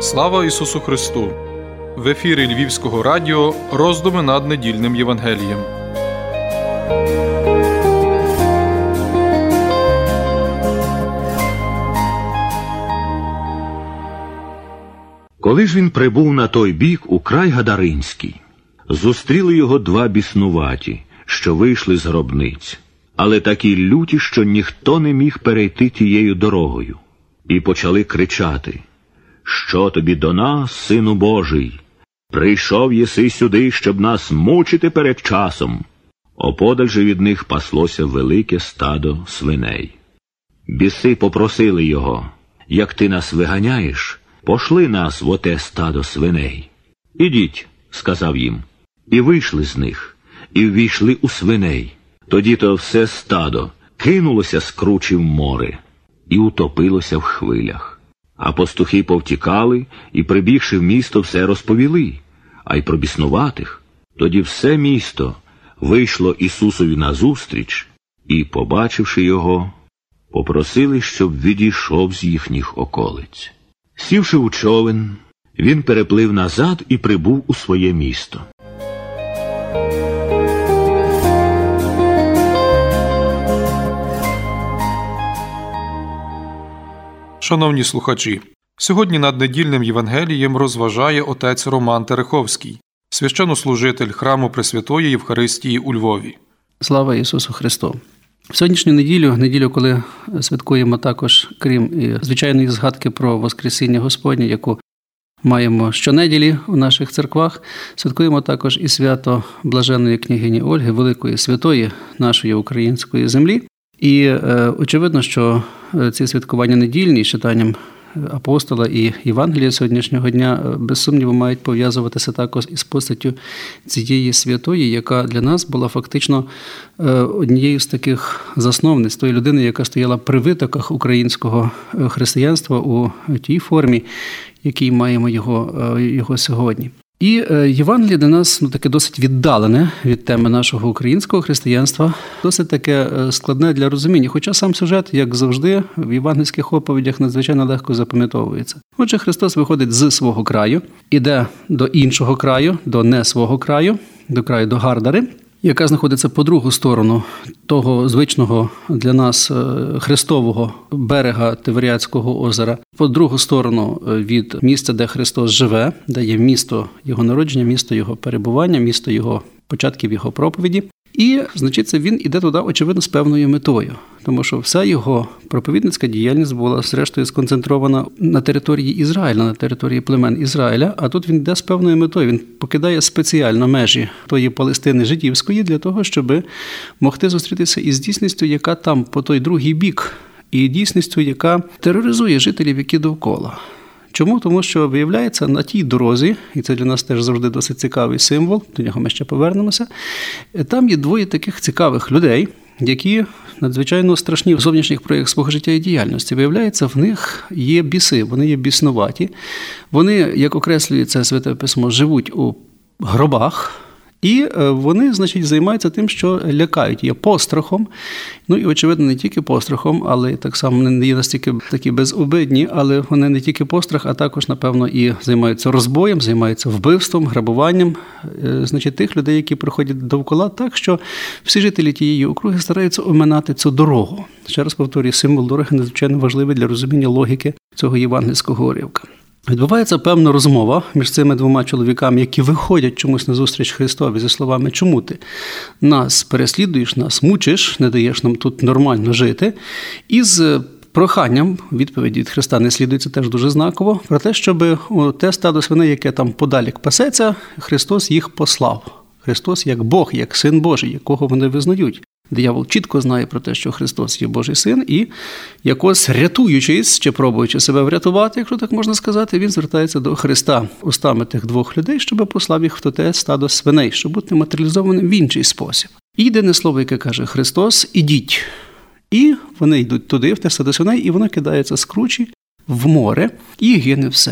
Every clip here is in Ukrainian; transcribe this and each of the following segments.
Слава Ісусу Христу! В ефірі Львівського радіо роздуми над недільним Євангелієм. Коли ж він прибув на той бік, у край Гадаринський, зустріли його два біснуваті, що вийшли з гробниць, але такі люті, що ніхто не міг перейти тією дорогою. І почали кричати: «Що тобі до нас, Сину Божий? Прийшов єси сюди, щоб нас мучити перед часом». Оподаль же від них паслося велике стадо свиней. Біси попросили його: «Як ти нас виганяєш, пошли нас в оте стадо свиней». «Ідіть», – сказав їм. І вийшли з них, і ввійшли у свиней. Тоді-то все стадо кинулося з кручі в море і утопилося в хвилях. А пастухи повтікали і, прибігши в місто, все розповіли, а й про біснуватих. Тоді все місто вийшло Ісусові назустріч і, побачивши його, попросили, щоб відійшов з їхніх околиць. Сівши у човен, він переплив назад і прибув у своє місто. Шановні слухачі, сьогодні над недільним Євангелієм розважає отець Роман Тереховський, священнослужитель храму Пресвятої Євхаристії у Львові. Слава Ісусу Христу! В сьогоднішню неділю, коли святкуємо також, крім звичайної згадки про Воскресіння Господнє, яку маємо щонеділі у наших церквах, святкуємо також і свято Блаженної княгині Ольги, великої святої нашої української землі. І очевидно, що ці святкування недільні з читанням апостола і Євангелія сьогоднішнього дня без сумніву мають пов'язуватися також із постаттю цієї святої, яка для нас була фактично однією з таких засновниць, тої людини, яка стояла при витоках українського християнства у тій формі, якій маємо його сьогодні. І Євангеліє для нас таке досить віддалене від теми нашого українського християнства, досить таке складне для розуміння, хоча сам сюжет, як завжди, в євангельських оповідях надзвичайно легко запам'ятовується. Отже, Христос виходить з свого краю, іде до іншого краю, до не свого краю, до Гардари, яка знаходиться по другу сторону того звичного для нас хрестового берега Тиверіадського озера, по другу сторону від місця, де Христос живе, де є місто Його народження, місто Його перебування, місто Його початків Його проповіді. І, значить, він іде туди, очевидно, з певною метою, тому що вся його проповідницька діяльність була, зрештою, сконцентрована на території Ізраїля, на території племен Ізраїля, а тут він йде з певною метою. Він покидає спеціально межі тої Палестини жидівської для того, щоб могти зустрітися із дійсністю, яка там по той другий бік, і дійсністю, яка тероризує жителів, які довкола. Чому? Тому що, виявляється, на тій дорозі, і це для нас теж завжди досить цікавий символ, до нього ми ще повернемося, там є двоє таких цікавих людей, які надзвичайно страшні в зовнішніх проявах свого життя і діяльності. Виявляється, в них є біси, вони є біснуваті. Вони, як окреслює це Святе Письмо, живуть у гробах. І вони, значить, займаються тим, що лякають, є пострахом. Ну і, очевидно, не тільки пострахом, але так само не є настільки такі безобидні, але вони не тільки пострах, а також, напевно, і займаються розбоєм, займаються вбивством, грабуванням, значить, тих людей, які проходять довкола, так що всі жителі тієї округи стараються оминати цю дорогу. Ще раз повторюю, символ дороги надзвичайно важливий для розуміння логіки цього євангельського уривка. Відбувається певна розмова між цими двома чоловіками, які виходять чомусь на зустріч Христові зі словами: «Чому ти нас переслідуєш, нас мучиш, не даєш нам тут нормально жити?» І з проханням, відповіді від Христа не слідується теж дуже знаково, про те, щоб те стадо свиней, яке там подалік пасеться, Христос їх послав. Христос як Бог, як Син Божий, якого вони визнають. Диявол чітко знає про те, що Христос є Божий Син, і якось рятуючись, чи пробуючи себе врятувати, якщо так можна сказати, він звертається до Христа устами тих двох людей, щоб послав їх в те стадо свиней, щоб бути матеріалізованим в інший спосіб. І єдине слово, яке каже Христос: «Ідіть». І вони йдуть туди, в те стадо свиней, і воно кидається з кручі в море, і гине все.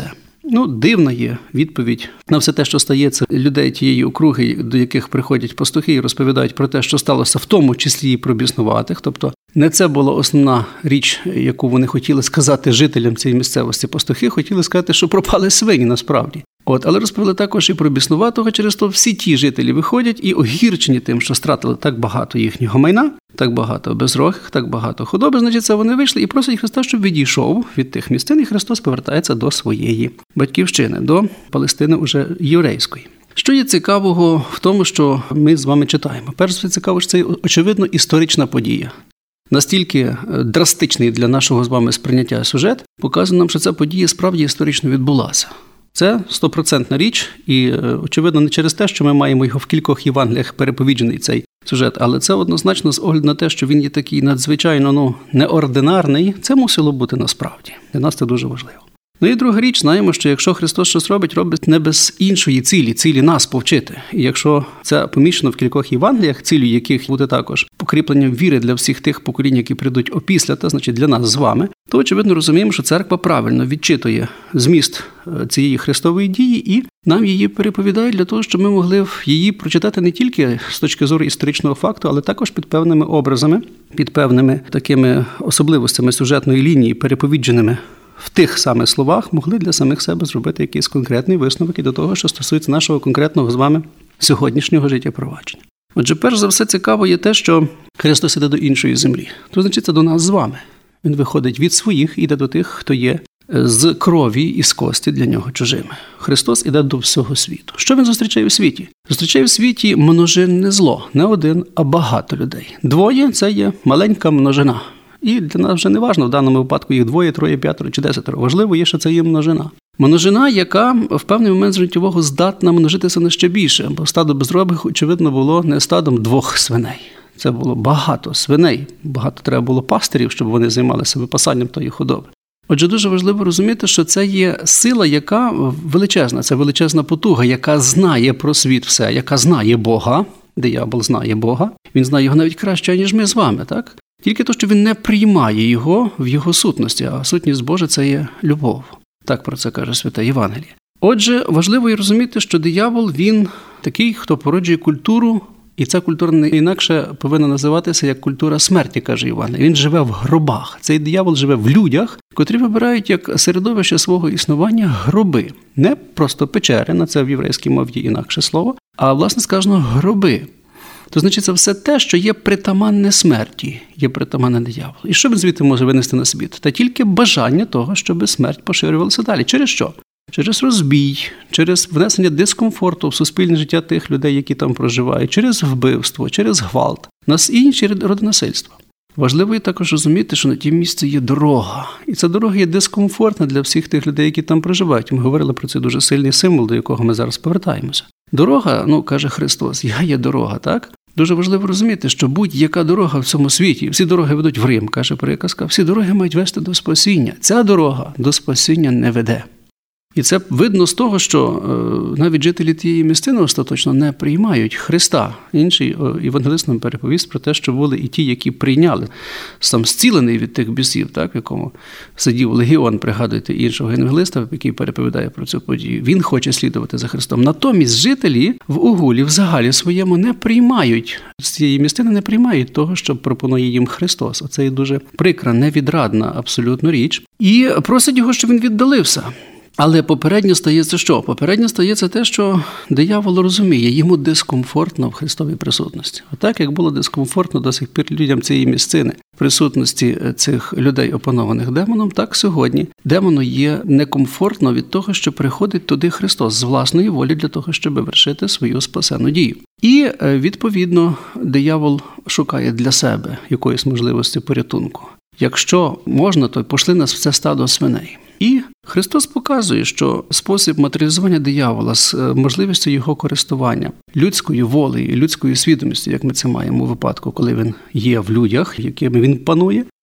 Дивна є відповідь на все те, що стається людей тієї округи, до яких приходять пастухи і розповідають про те, що сталося в тому числі і про біснуватих. Тобто не це була основна річ, яку вони хотіли сказати жителям цієї місцевості. Пастухи хотіли сказати, що пропали свині насправді. Але розповіли також і про біснуватого, через то всі ті жителі виходять і огірчені тим, що стратили так багато їхнього майна, так багато безрогих, так багато худоби. Значить, це вони вийшли і просять Христа, щоб відійшов від тих місцин, і Христос повертається до своєї батьківщини, до Палестини уже єврейської. Що є цікавого в тому, що ми з вами читаємо? Перш за все цікаво, що це, очевидно, історична подія. Настільки драстичний для нашого з вами сприйняття сюжет показує нам, що ця подія справді історично відбулася. Це 100% річ, і, очевидно, не через те, що ми маємо його в кількох Євангеліях переповіджений цей сюжет, але це однозначно з огляду на те, що він є такий надзвичайно неординарний, це мусило бути насправді. Для нас це дуже важливо. І друга річ, знаємо, що якщо Христос щось робить не без іншої цілі нас повчити. І якщо це поміщено в кількох Євангеліях, цілю яких буде також покріпленням віри для всіх тих поколінь, які прийдуть опісля, та значить для нас з вами, то, очевидно, розуміємо, що церква правильно відчитує зміст цієї Христової дії і нам її переповідає для того, щоб ми могли її прочитати не тільки з точки зору історичного факту, але також під певними образами, під певними такими особливостями сюжетної лінії, переповідженими в тих самих словах, могли для самих себе зробити якийсь конкретний висновок і до того, що стосується нашого конкретного з вами сьогоднішнього життєпровадження. Отже, перш за все цікаво є те, що Христос іде до іншої землі. То значить, це до нас з вами. Він виходить від своїх, іде до тих, хто є з крові і з кості для нього чужими. Христос іде до всього світу. Що він зустрічає у світі? Зустрічає у світі множинне зло. Не один, а багато людей. Двоє – це є маленька множина. І для нас вже не важливо, в даному випадку їх 2, 3, 5 чи 10. Важливо є, що це є множина. Множина, яка в певний момент життєвого здатна множитися на ще більше, бо стадо безробих, очевидно, було не стадом 2 свиней. Це було багато свиней, багато треба було пастирів, щоб вони займалися випасанням тої худоби. Отже, дуже важливо розуміти, що це є сила, яка величезна, це величезна потуга, яка знає про світ все, яка знає Бога, диявол знає Бога, він знає його навіть краще, ніж ми з вами, так? Тільки то, що він не приймає його в його сутності, а сутність Божа – це є любов. Так про це каже Святе Євангеліє. Отже, важливо і розуміти, що диявол, він такий, хто породжує культуру, і ця культура не інакше повинна називатися як культура смерті, каже Євангеліє. Він живе в гробах. Цей диявол живе в людях, котрі вибирають як середовище свого існування гроби. Не просто печери, на це в єврейській мові є інакше слово, а, власне сказано, гроби. То, значить, це все те, що є притаманне смерті, є притаманне дияволу. І що він звідти може винести на світ? Та тільки бажання того, щоб смерть поширювалася далі. Через що? Через розбій, через внесення дискомфорту в суспільне життя тих людей, які там проживають, через вбивство, через гвалт, нас і інші роди насильства. Важливо є також розуміти, що на тім місці є дорога. І ця дорога є дискомфортна для всіх тих людей, які там проживають. Ми говорили про цей дуже сильний символ, до якого ми зараз повертаємося. Дорога, каже Христос, я є дорога, так? Дуже важливо розуміти, що будь-яка дорога в цьому світі, всі дороги ведуть в Рим, каже приказка, всі дороги мають вести до спасіння. Ця дорога до спасіння не веде. І це видно з того, що навіть жителі тієї місцини остаточно не приймають Христа. Інший євангелист нам переповість про те, що були і ті, які прийняли, сам зцілений від тих бісів, так, в якому сидів легіон, пригадуйте, іншого євангелиста, який переповідає про цю подію. Він хоче слідувати за Христом. Натомість жителі в угулі, в загалі своєму не приймають, з цієї місцини не приймають того, що пропонує їм Христос. Оце є дуже прикра, невідрадна абсолютно річ. І просить його, щоб він віддалився. Але попередньо стається що? Попередньо стається те, що диявол розуміє, йому дискомфортно в Христовій присутності. Отак, як було дискомфортно до сих пір людям цієї місцини, присутності цих людей, опанованих демоном, так сьогодні демону є некомфортно від того, що приходить туди Христос з власної волі для того, щоб вершити свою спасенну дію. І, відповідно, диявол шукає для себе якоїсь можливості порятунку. Якщо можна, то пошли нас в це стадо свиней. І Христос показує, що спосіб матеріалізування диявола з можливістю його користування людською волею і людською свідомістю, як ми це маємо у випадку, коли він є в людях, якими він панує,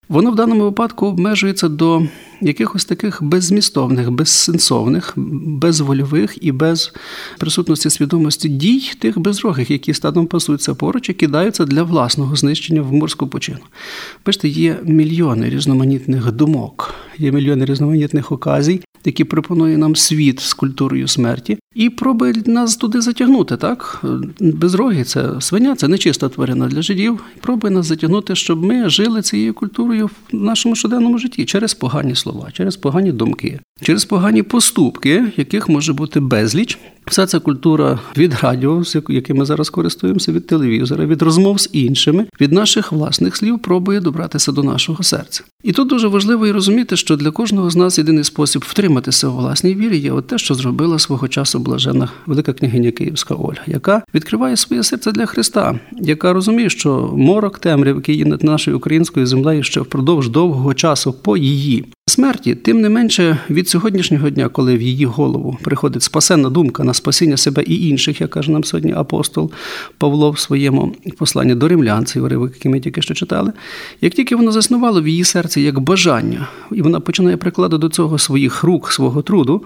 воно в даному випадку обмежується до якихось таких беззмістовних, безсенсовних, безвольових і без присутності свідомості дій тих безрогих, які стадом пасуться поруч і кидаються для власного знищення в морську пучину. Бачите, є мільйони різноманітних думок, є мільйони різноманітних оказій, які пропонує нам світ з культурою смерті, і пробує нас туди затягнути, так? Безроги – це свиня, це нечиста тварина для жидів. Пробує нас затягнути, щоб ми жили цією культурою в нашому щоденному житті через погані слова, через погані думки, через погані поступки, яких може бути безліч. Вся ця культура від радіо, яким ми зараз користуємося, від телевізора, від розмов з іншими, від наших власних слів пробує добратися до нашого серця. І тут дуже важливо і розуміти, що для кожного з нас єдиний спосіб втриматися у власній вірі є от те, що зробила свого часу блаженна велика княгиня Київська Ольга, яка відкриває своє серце для Христа, яка розуміє, що морок темряв, який є над нашою українською землею ще впродовж довгого часу по її смерті, тим не менше від сьогоднішнього дня, коли в її голову приходить спасенна думка на спасіння себе і інших, як каже нам сьогодні апостол Павло в своєму посланні до римлян, цей уривок, який ми тільки що читали, як тільки воно заснувало в її серці як бажання, і вона починає прикладати до цього своїх рук, свого труду,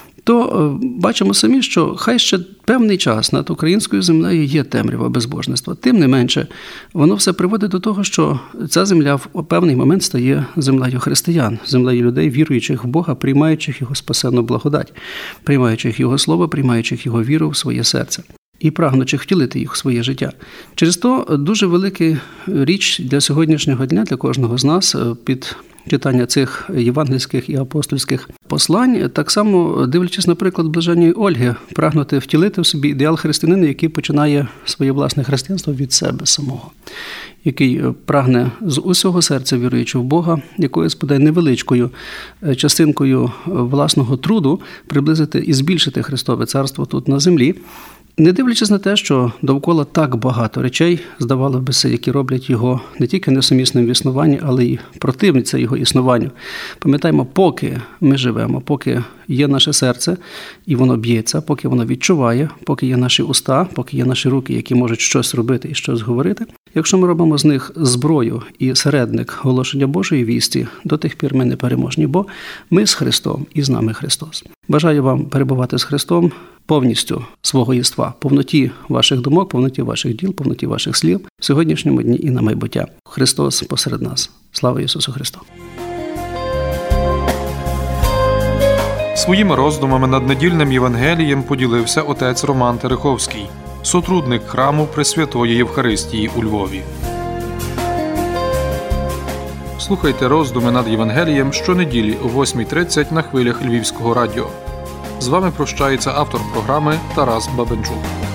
то бачимо самі, що хай ще певний час над українською землею є темрява безбожництва. Тим не менше, воно все приводить до того, що ця земля в певний момент стає землею християн, землею людей, віруючих в Бога, приймаючих Його спасенну благодать, приймаючих Його Слово, приймаючих Його віру в своє серце і прагнучих втілити їх в своє життя. Через то дуже велика річ для сьогоднішнього дня, для кожного з нас під читання цих євангельських і апостольських послань, так само, дивлячись на приклад блаженної Ольги, прагнути втілити в собі ідеал християнина, який починає своє власне християнство від себе самого, який прагне з усього серця, віруючи в Бога, якоюсь бодай невеличкою частинкою власного труду приблизити і збільшити Христове царство тут на землі, не дивлячись на те, що довкола так багато речей, здавало би се, які роблять його не тільки несумісним в існуванні, але й противляться його існуванню. Пам'ятаємо, поки ми живемо, поки є наше серце, і воно б'ється, поки воно відчуває, поки є наші уста, поки є наші руки, які можуть щось робити і щось говорити, якщо ми робимо з них зброю і середник оголошення Божої вісті, до тих пір ми не переможні, бо ми з Христом і з нами Христос. Бажаю вам перебувати з Христом повністю свого єства, повноті ваших думок, повноті ваших діл, повноті ваших слів в сьогоднішньому дні і на майбуття. Христос посеред нас. Слава Ісусу Христу! Своїми роздумами над недільним Євангелієм поділився отець Роман Тереховський, сотрудник храму Пресвятої Євхаристії у Львові. Слухайте роздуми над Євангелієм щонеділі о 8:30 на хвилях Львівського радіо. З вами прощається автор програми Тарас Бабенчук.